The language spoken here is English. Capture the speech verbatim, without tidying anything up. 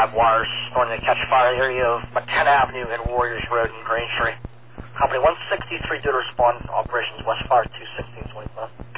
five wires starting to catch fire area of McKenna Avenue and Warriors Road in Grangetree. Company one sixty-three due to respond. Operations West Fire two sixteen twenty-five.